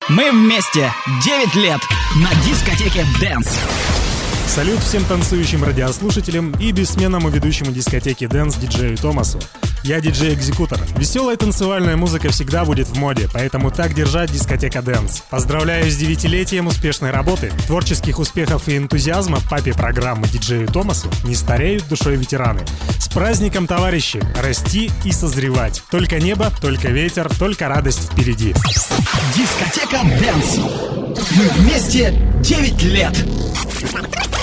Мы вместе 9 лет на дискотеке Dance. Салют всем танцующим радиослушателям и бессменному ведущему дискотеки Dance диджею Томасу. Я диджей-экзекутор. Веселая танцевальная музыка всегда будет в моде, поэтому так держать дискотека Dance. Поздравляю с 9-летием успешной работы, творческих успехов и энтузиазма папе программы диджею Томасу. Не стареют душой ветераны. С праздником, товарищи! Расти и созревать. Только небо, только ветер, только радость впереди. Дискотека Dance. Мы вместе 9 лет.